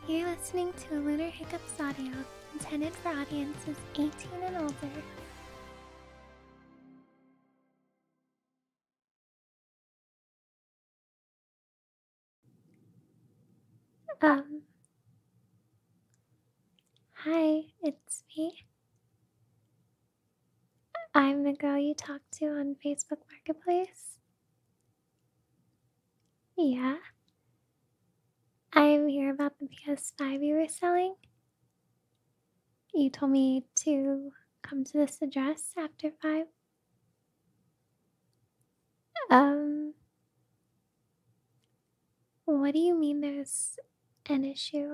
You're listening to a Lunar Hiccups audio intended for audiences 18 and older. Um, Hi, it's me. I'm the girl you talked to on Facebook Marketplace. Yeah, I'm here about the PS5 you were selling. You told me to come to this address after 5. Um, what do you mean there's an issue?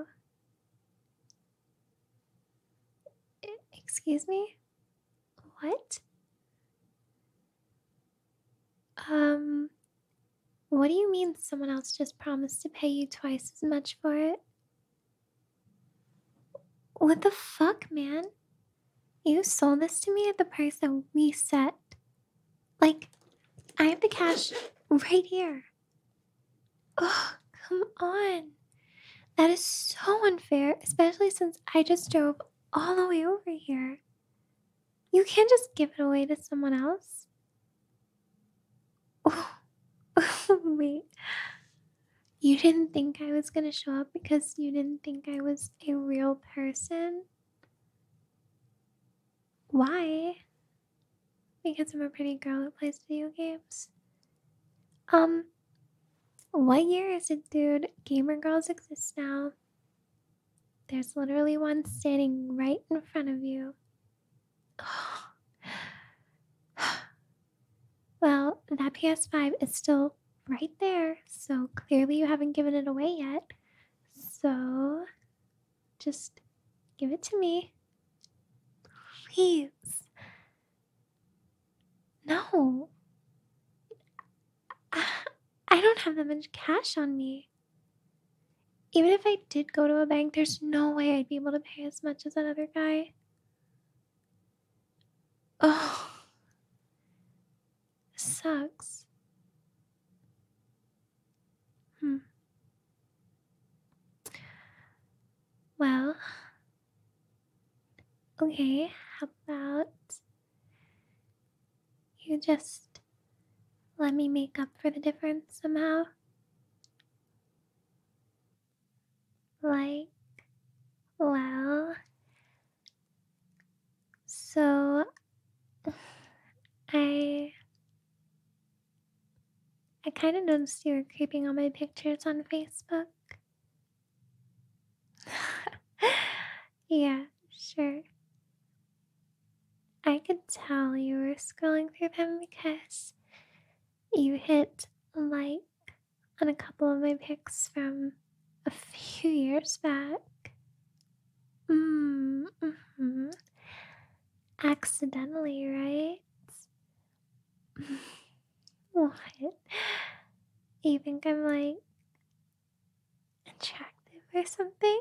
Excuse me? What? Um, what do you mean someone else just promised to pay you twice as much for it? What the fuck, man? You sold this to me at the price that we set. Like, I have the cash right here. Ugh, come on. That is so unfair, especially since I just drove all the way over here. You can't just give it away to someone else. Wait, you didn't think I was gonna show up because you didn't think I was a real person? Why? Because I'm a pretty girl who plays video games. Um, what year is it, dude? Gamer girls exist now. There's literally one standing right in front of you. Well, that PS5 is still right there, so clearly you haven't given it away yet. So, just give it to me. Please. No. I don't have that much cash on me. Even if I did go to a bank, there's no way I'd be able to pay as much as that other guy. Oh, sucks. Hmm. Well, okay, how about you just let me make up for the difference somehow? Like, well, so I I kind of noticed you were creeping on my pictures on Facebook. Yeah, sure. I could tell you were scrolling through them because you hit like on a couple of my pics from a few years back. Mm-hmm. Accidentally, right? What? You think I'm like attractive or something?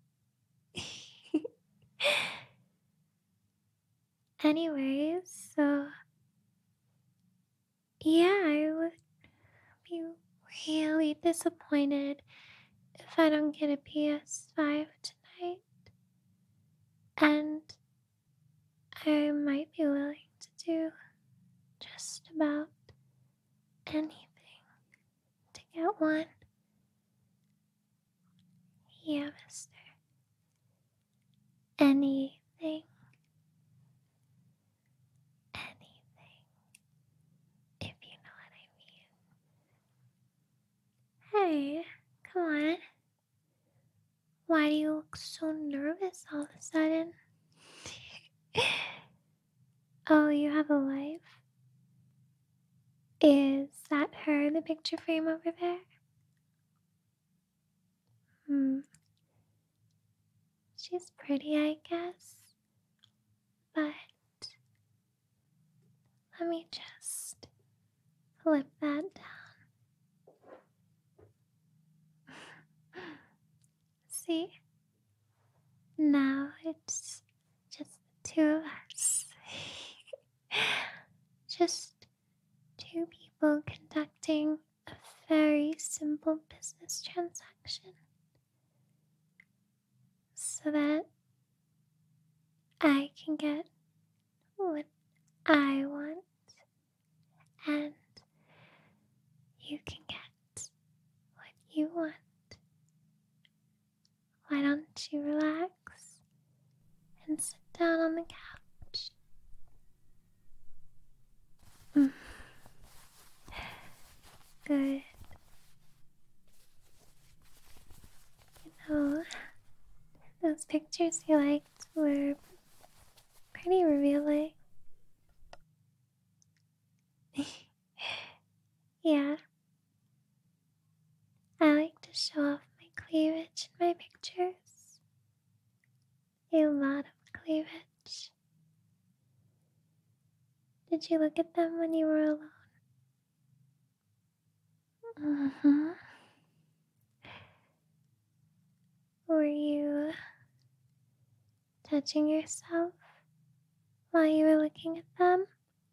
Anyways, so yeah, I would be really disappointed if I don't get a PS5 tonight. And I might be willing to do just about anything to get one. Yeah, mister. Anything. Anything. If you know what I mean. Hey, come on. Why do you look so nervous all of a sudden? Oh, you have a wife? Is that her in the picture frame over there? Hmm. She's pretty, I guess. But let me just flip that down. See? Now it's just the two of us. Just two people conducting a very simple business transaction. so that I can get what I want and you can get what you want. Why don't you relax and sit down on the couch? Mm. Good. You know, those pictures you liked were pretty revealing. Yeah, I like to show off my cleavage in my pictures. A lot of cleavage. Did you look at them when you were alone? Mm-hmm. Were you touching yourself while you were looking at them?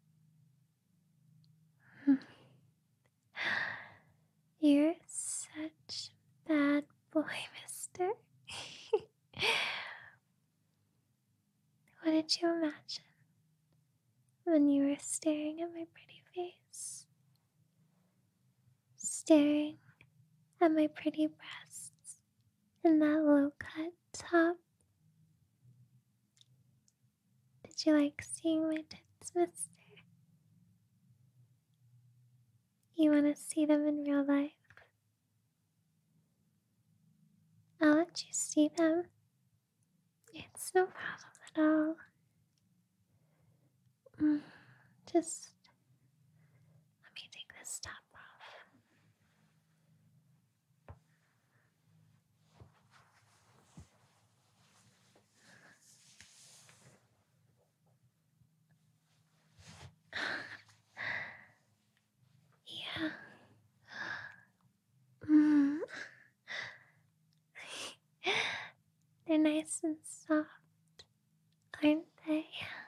You're such a bad boy, mister. What did you imagine when you were staring at my pretty face? Staring at my pretty breasts and that low cut top? Did you like seeing my tits, mister? You want to see them in real life? I'll let you see them. It's no problem at all. Just let me take this top off. Yeah. Mm. They're nice and soft, aren't they?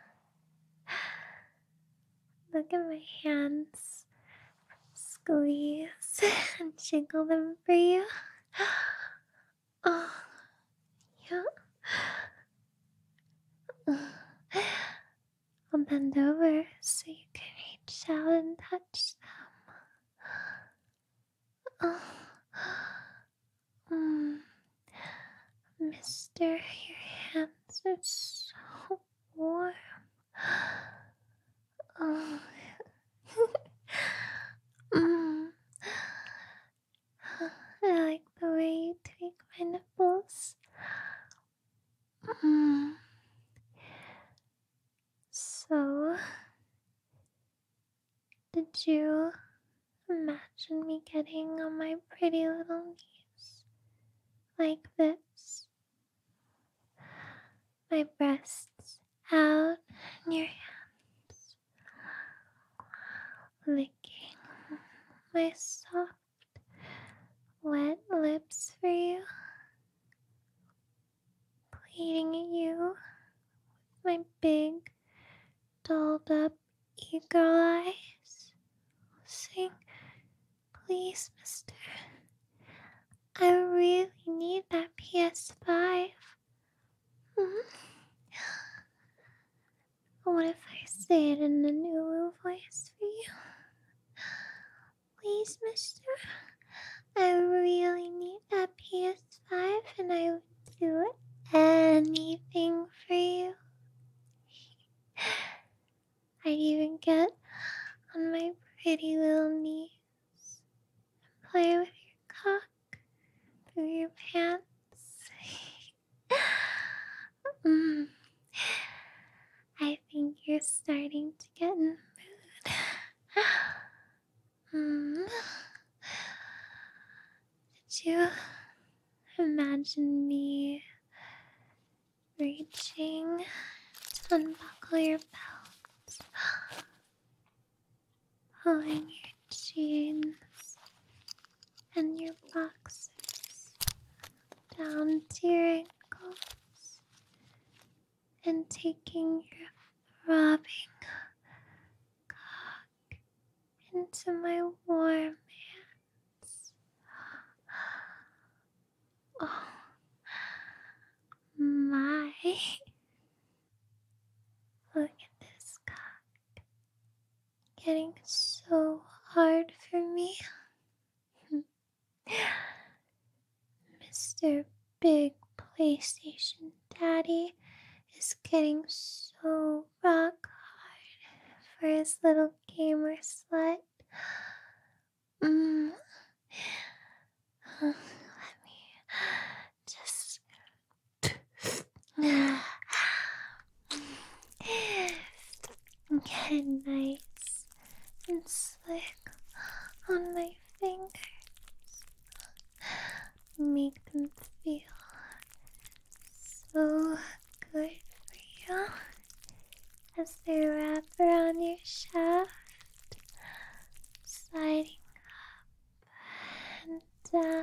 Look at my hands. Squeeze and jiggle them for you. Oh, yeah. I'll bend over so you can reach out and touch them. Oh, Mister, your hands are so warm. Oh. mm. I like the way you tweak my nipples. Mm. So, did you imagine me getting on my pretty little knees like this? My breasts out in your hands, licking my soft, wet lips for you, pleading at you with my big, dolled up eagle eyes, saying, please, mister, I really need that PS5. Mhm. What if I say it in a new voice for you? Please, mister, I really need that PS5 and I would do anything for you. I'd even get on my pretty little knees and play with your cock through your pants. mm. I think you're starting to get in the mood. Did you imagine me reaching to unbuckle your belt, pulling your jeans and your boxers down to your ankles, and taking your throbbing cock into my warm hands? Oh, Mr. Big PlayStation Daddy is getting so rock hard for his little gamer slut. Mm. Let me just get nice and slick on my fingers. Make them feel so good for you as they wrap around your shaft, sliding up and down.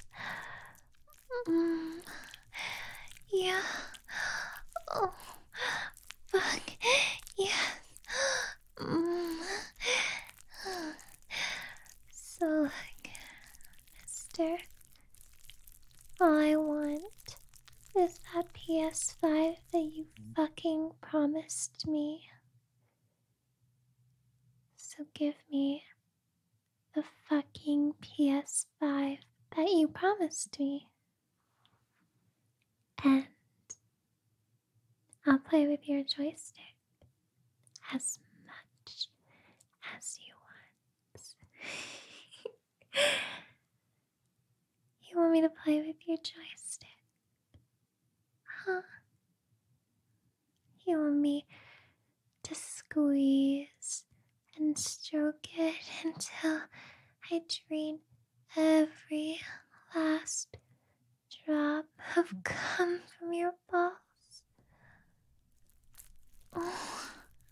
Mm. Yeah. Oh, fuck. Yes. Mm. So, like, mister, all I want is that PS5 that you fucking promised me. So give me the fucking PS5 that you promised me. And I'll play with your joystick as much as you want. You want me to play with your joystick? Huh? You want me to squeeze and stroke it until I drain every last drop of cum from your balls? Oh.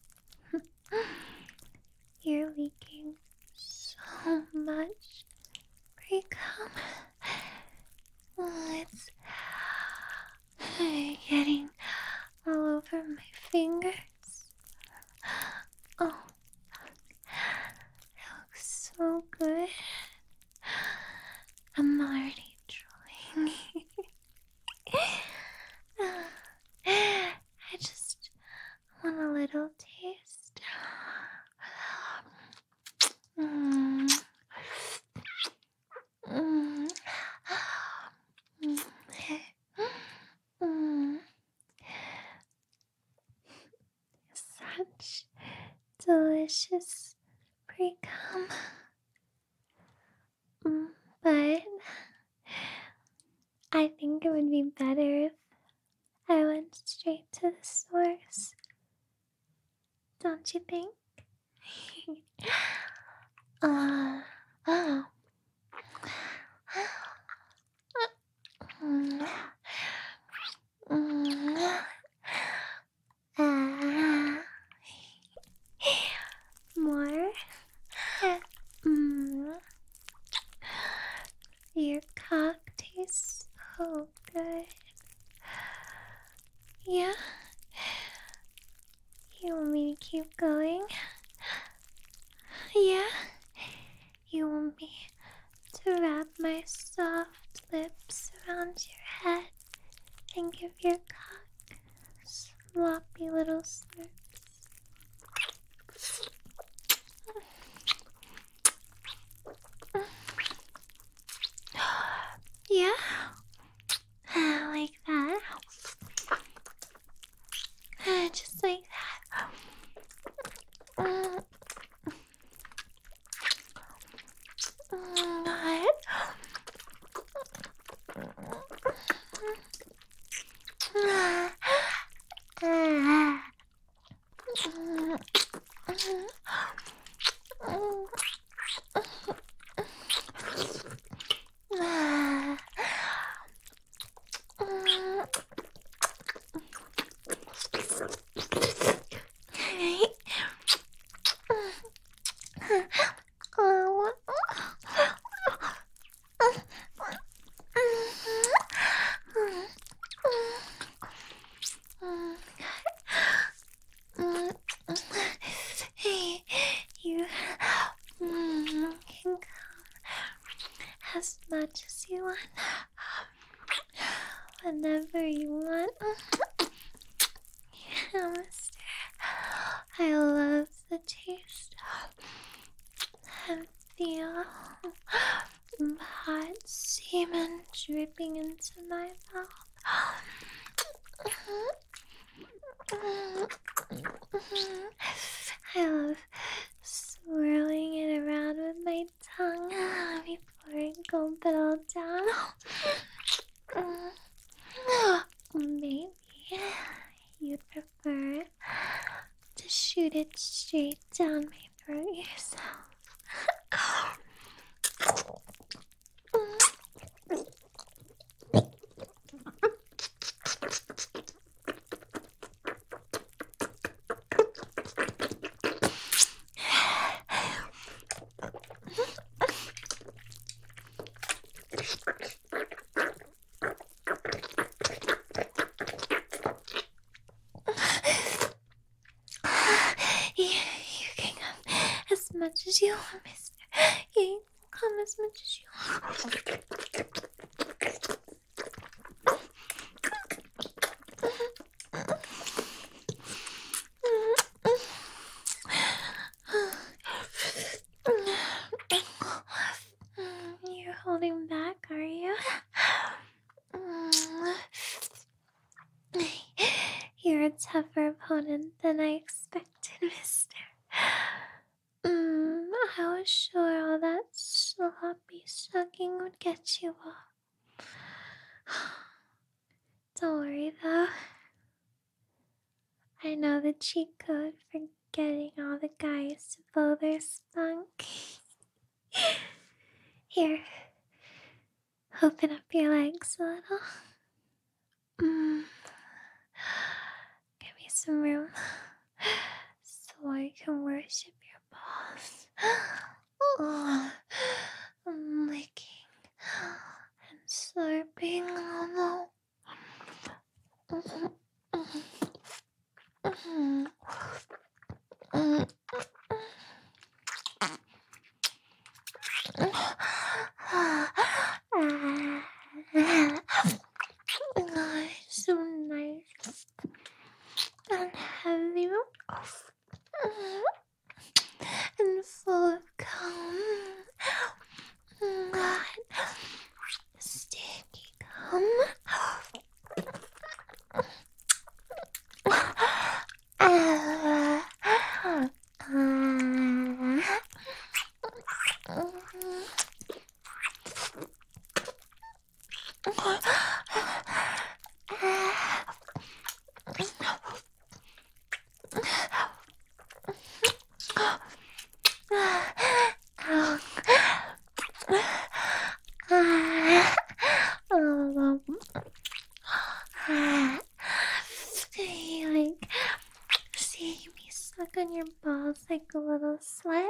You're leaking so much pre-cum. Oh, it's getting all over my fingers. Oh, it looks so good. I'm already drooling. I just want a little taste. Mm. Mm. Mm. Such delicious pre-cum. But I think it would be better if I went straight to the source. Don't you think? Oh. More? Your cock tastes so good. Yeah? You want me to keep going? Yeah? You want me to wrap my soft lips around your head and give your cock sloppy little slurps? Yeah? Like that? Just like that. Hey, you can come as much as you want, whenever you want. Yeah, mister. I love the taste and feel some hot semen dripping into my mouth. I love swirling it around with my tongue before I gulp it all down. Maybe you'd prefer to shoot it straight down my throat yourself. You can come as much as you want, mister. You can come as much as you want. You're holding back, are you? You're a tougher opponent than I expected, mister. I was sure all that sloppy sucking would get you off. Don't worry though. I know the cheat code for getting all the guys to blow their spunk. Here, open up your legs a little. Give me some room so I can worship your balls. I'm licking and slurping. Oh no. So nice and heavy and full of cum. Sticky cum. Like seeing me suck on your balls like a little slut.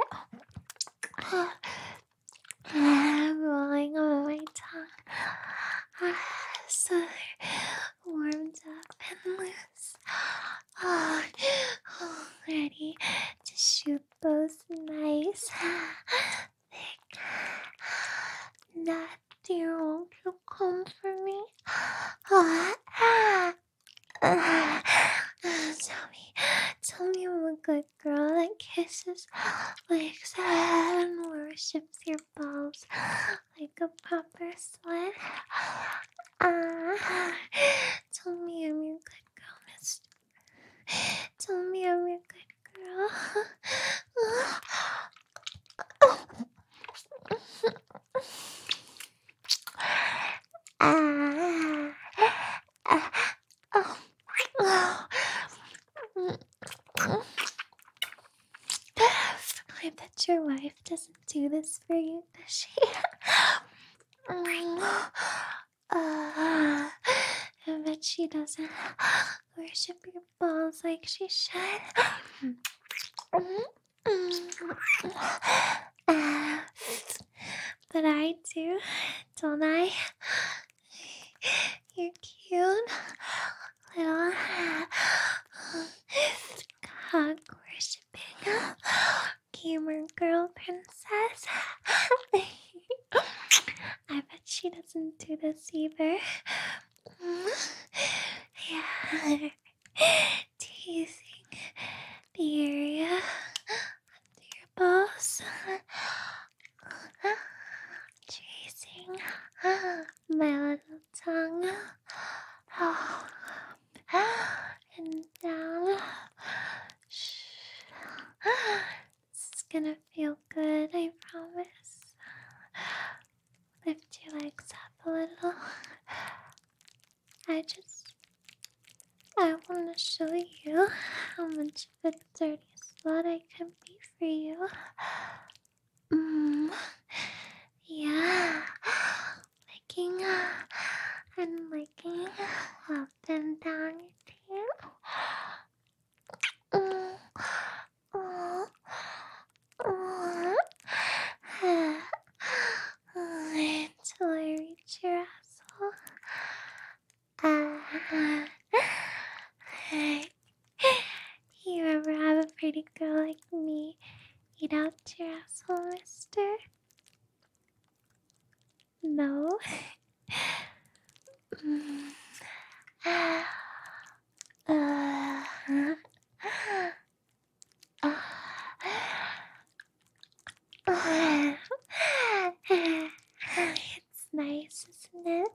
Rolling on my tongue. So they're warmed up and loose. Ready to shoot those nice, thick nuts. Won't you come for me? Tell me I'm a good girl that kisses, licks, and worships your balls like a proper slut. Tell me I'm your good girl, mister. Tell me I'm your good girl. I bet your wife doesn't do this for you, does she? I bet she doesn't worship your balls like she should. But I do, don't I? You're cute, little cock worshipping gamer girl princess. I bet she doesn't do this either. Yeah, teasing the area under your balls. Jeez. my little tongue. Oh, and down. Shh. It's gonna feel good, I promise. Lift your legs up a little. I want to show you how much of a dirty slut I can be for you. Mm, yeah. Licking and licking up and down your tail. Mm, oh, oh. Until I reach your asshole. You ever have a pretty girl like me eat out your asshole, mister? No? Mm. It's nice, isn't it?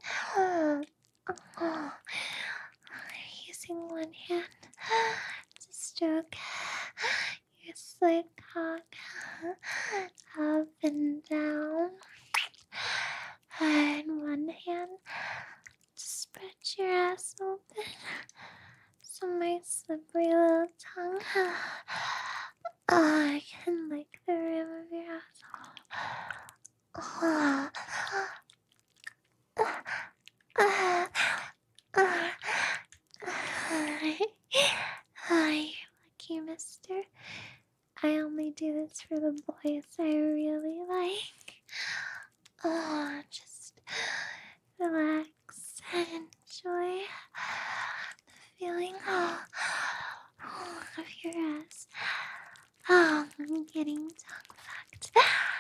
Using one hand to stroke your slick cock up and down, and one hand to spread your ass open so my slippery little tongue can lick the rim of your asshole. You're lucky, mister. I only do this for the boys I really like. Just relax and enjoy the feeling of your ass. I'm getting tongue fucked.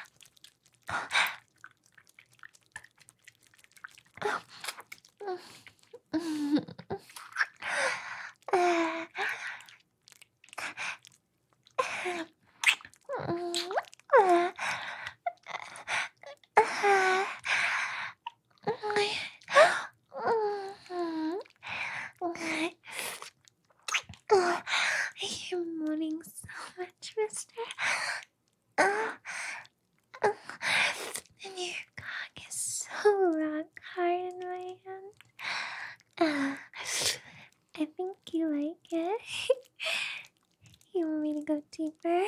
You're moaning so much, mister. And your cock is so rock hard in my hand. I think you like it. You want me to go deeper?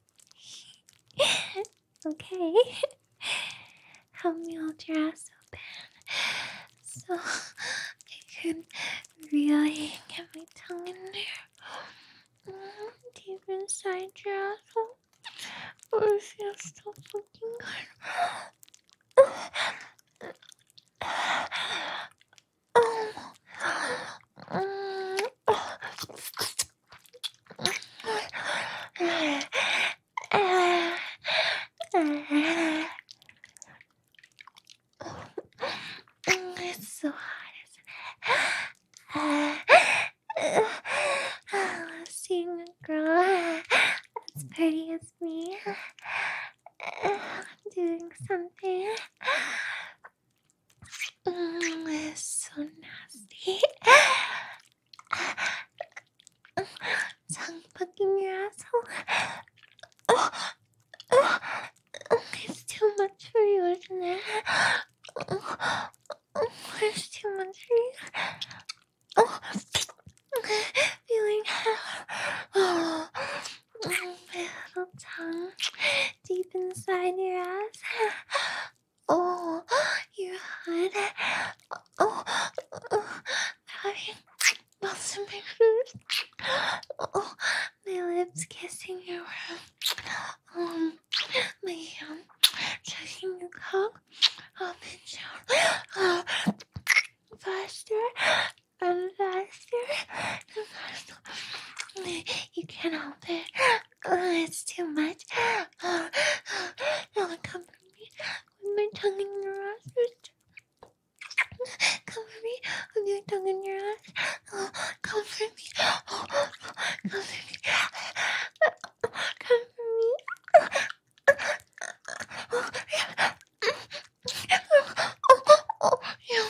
Okay. Help me hold your ass open so I can really get my tongue in there. Deep inside your asshole. Oh, it feels so fucking good. It's so hot, isn't it? Seeing a girl as pretty as me doing something is so nasty. Tongue fucking your asshole. It's too much for you, isn't it? It's too much for you. Feeling my little tongue deep inside your ass. Oh, you're hot. Having lots of my food. My lips kissing your mouth. My hand touching your cock up and down. Faster and faster and faster. You can't help it. It's too much. Now come for me with my tongue in your ass. Come for me with your tongue in your ass. Come for me. Come for me. Come for me. You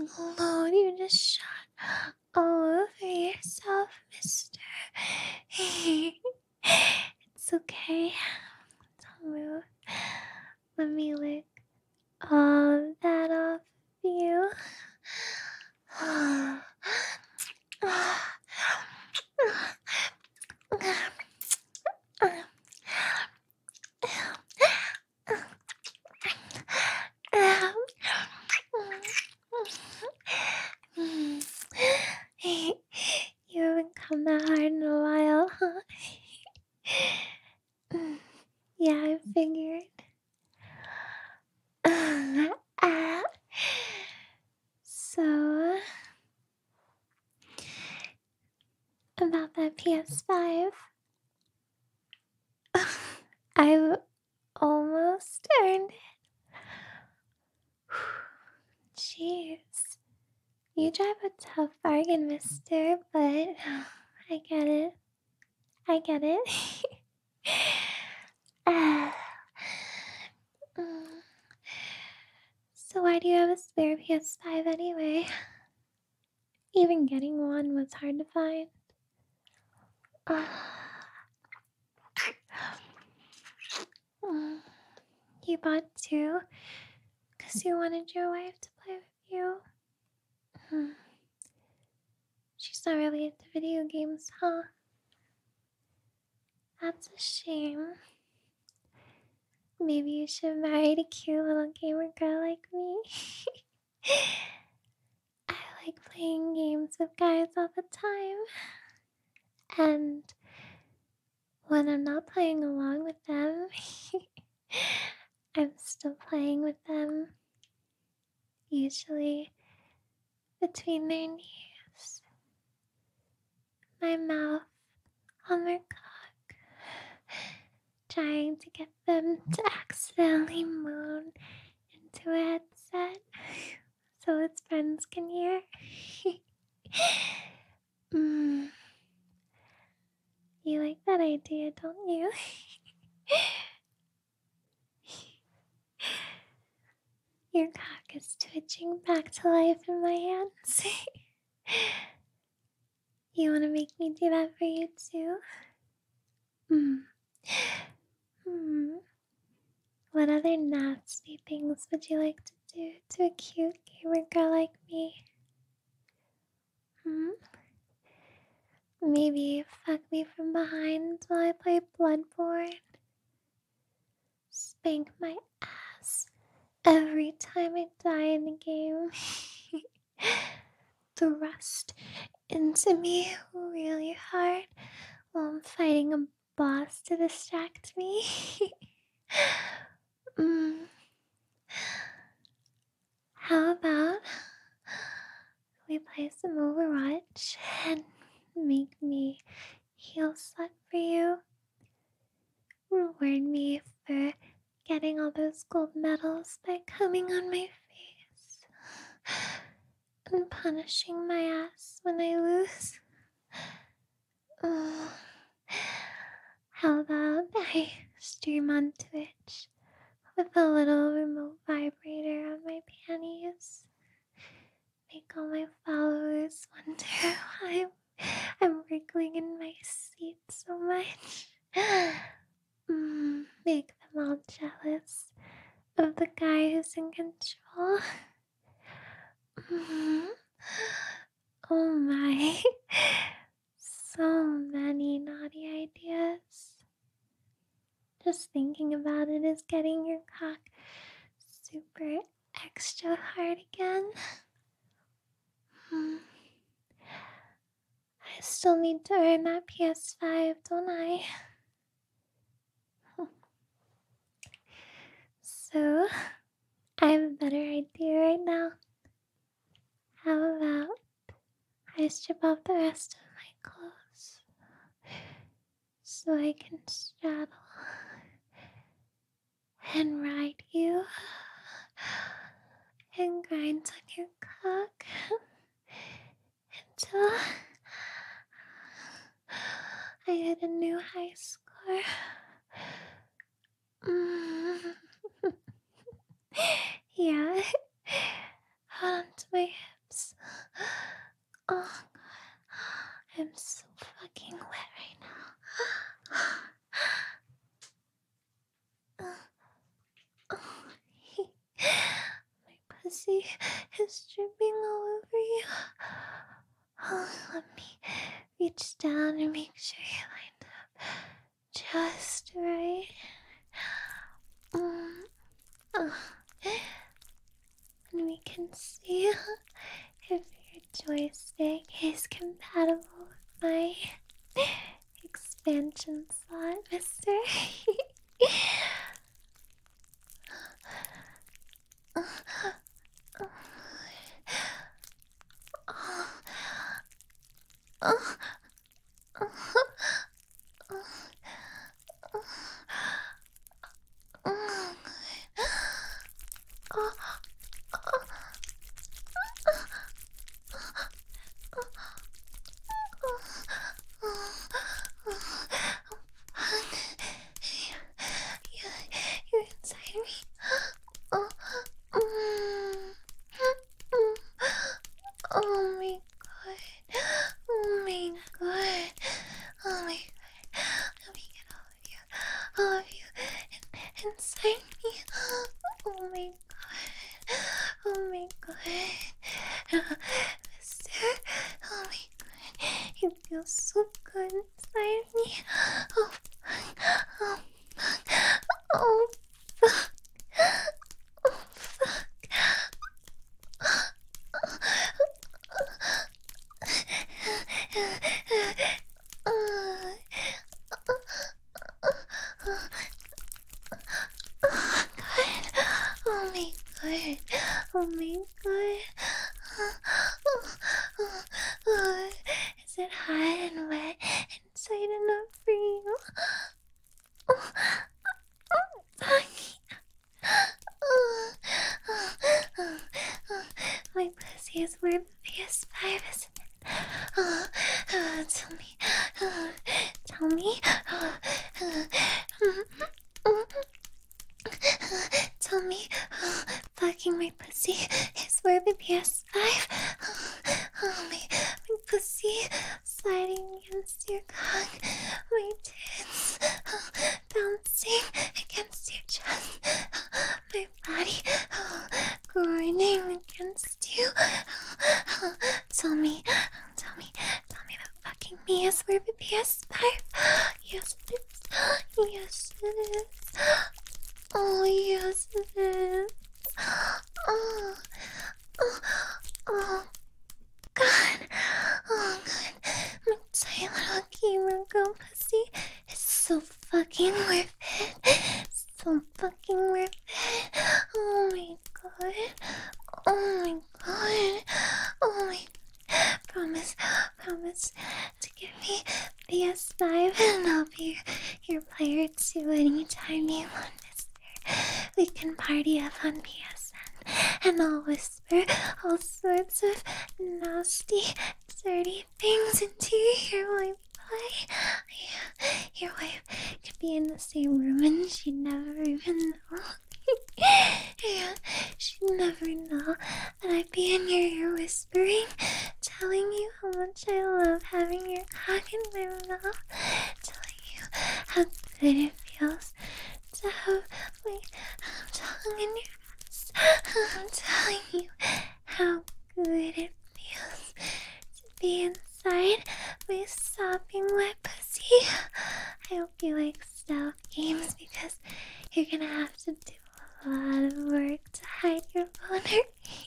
Lord, you just shot all over yourself, mister. It's okay. Don't move. Let me lick all that off you. You haven't come that hard in a while, huh? Yeah, I figured. So, about that PS5, I've almost earned it. Jeez. You drive a tough bargain, mister, but I get it. I get it. Ah. Mm. So why do you have a spare PS5 anyway? Even getting one was hard to find. Ah. Mm. You bought two because you wanted your wife to play with you. Hmm. She's not really into video games, huh? That's a shame. Maybe you should have married a cute little gamer girl like me. I like playing games with guys all the time. And when I'm not playing along with them, I'm still playing with them. Usually between their knees, my mouth on their cock, trying to get them to accidentally moon into a headset so its friends can hear. mm, you like that idea, don't you? Your cock is twitching back to life in my hands. You want to make me do that for you too? Hmm. Hmm. What other nasty things would you like to do to a cute gamer girl like me? Hmm? Maybe fuck me from behind while I play Bloodborne. Spank my ass every time I die in the game. Thrust into me really hard while I'm fighting a boss to distract me. mm. How about we play some Overwatch and make me heal slut for you? Reward me for getting all those gold medals by coming on my face and punishing my ass when I lose. Oh, how about I stream on Twitch with a little remote vibrator on my panties? Make all my followers wonder why I'm wriggling in my seat so much. Make them all jealous of the guy who's in control. Oh my. So many naughty ideas. Just thinking about it is getting your cock super extra hard again. I still need to earn that PS5, don't I? So, I have a better idea right now. How about I strip off the rest of my clothes so I can straddle and ride you and grind on your cock until I hit a new high score. Yeah, hold on to my pussy is dripping all over you. Oh, let me reach down and make sure you're lined up just right. Uh, and we can see if your joystick is compatible with my expansion slot, mister. You're inside me. Oh, oh my god. Oh my god. Oh my god. Let me get all of you inside me. Oh my god. Oh my god. Mister, oh my god. You feel so good inside me. Oh, oh, oh, fuck. Oh, fuck. Oh my god. Oh my god. Is it hot and wet inside enough for you? My pussy is worth PS5, isn't it? Tell me. Tell me. Tell me. Fucking my pussy is worth a PS5. My pussy sliding against your cock. My tits bouncing against your chest. My body grinding against you. Tell me that fucking me is worth a PS5. Yes, it is. Yes, it is. Oh, yes, it is. Oh, oh, oh, God. Oh, God. My tiny little gamer girl pussy is so fucking worth it. So fucking worth it. Oh, my God. Oh, my God. Oh, my Promise to give me PS5 and I'll be your player too anytime you want, mister. We can party up on PSN and I'll whisper all sorts of nasty, dirty things into your wife. Your wife could be in the same room and she'd never even know. Yeah, she'd never know that I'd be in your ear whispering, telling you how much I love having your cock in my mouth, telling you how good it feels to have my tongue in your face. I'm telling you how good it feels to be inside my sopping wet pussy. I hope you like stealth games because you're gonna have to do a lot of work to hide your boner.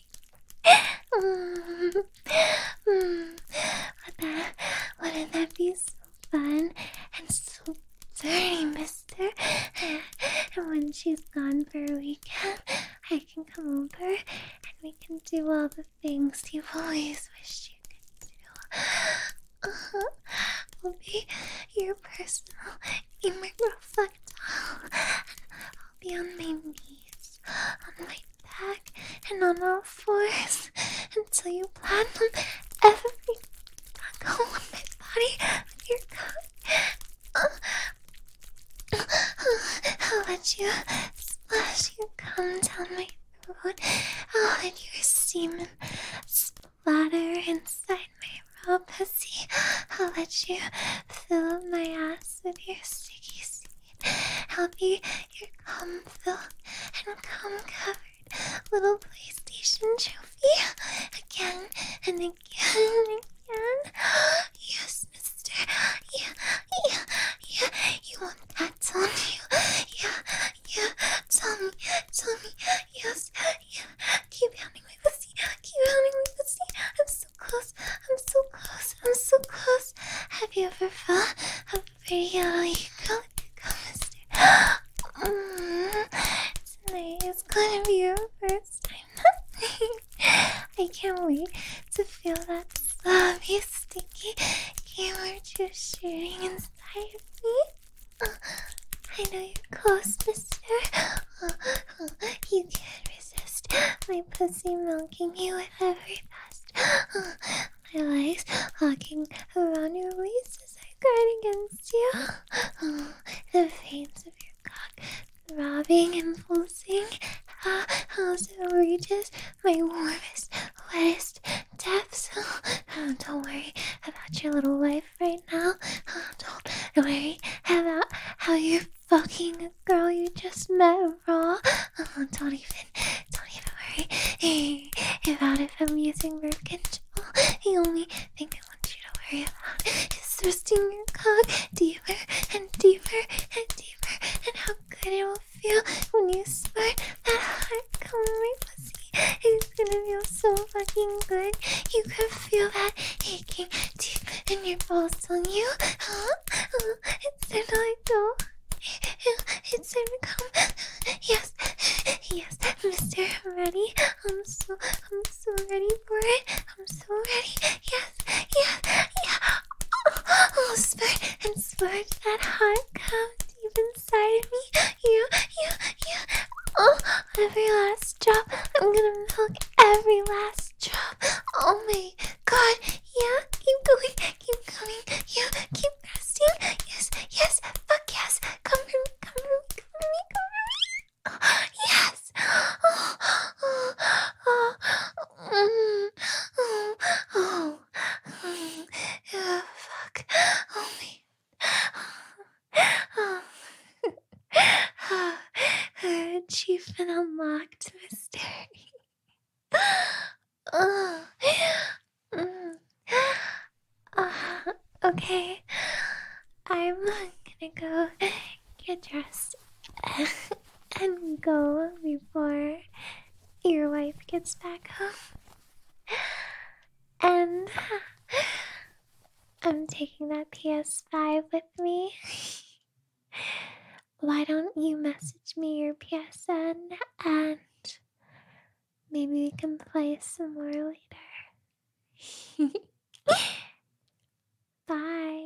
Wouldn't that be so fun and so dirty, mister? And when she's gone for a weekend, I can come over and we can do all the things you've always wished you could do. I'll be your personal gamer girl fuck doll. I'll be on my knees, on my back, and on all fours until you platinum every hole in my body with your cock. I'll let you splash your cum down my throat. I'll let your semen splatter inside my raw pussy. I'll let you fill up my ass with your sticky seed. I'll be your cum filled and cum covered little pasty graduation trophy again and again and again. Yes, mister. Yeah, yeah, yeah. You want that, don't you? Yeah, tell me. Yes, yeah. Keep pounding my pussy. Keep pounding my pussy. I'm so close. I'm so close. Have you ever felt a pretty little girl? Come, mister. Tonight is gonna be your first time. I can't wait to feel that sloppy, sticky gamer juice shooting inside of me. I know you're close, mister. You can't resist my pussy milking you with every thrust. My legs locking around your waist as I guard against you. The veins of your cock throbbing and pulsing as it reaches my warmest, wettest depths. Don't worry about your little life right now. Don't worry about how you're fucking a girl you just met raw. Don't even worry about if I'm using birth control. The only thing I want you to worry about is thrusting your cock deeper and deeper and deeper, and how good it will feel when you squirt that hard cum in my pussy. It's gonna feel so fucking good. You can feel that aching deep in your balls, don't you? It's time to let go. It's time to come. Yes, mister, I'm ready. I'm so ready for it. I'm so ready. Yes. Oh, spurt that hot cum deep inside of me. Yeah. Oh, every last drop. I'm gonna milk every last drop. Oh my god. Yeah, keep going. Yeah, keep pressing. Yes. Fuck yes. Come for me. Yes. Fuck. Oh my. Achievement unlocked, mystery. Mm. Okay. I'm gonna go get dressed and go before your wife gets back home. And I'm taking that PS5 with me. Why don't you message me your PSN and maybe we can play some more later. Bye.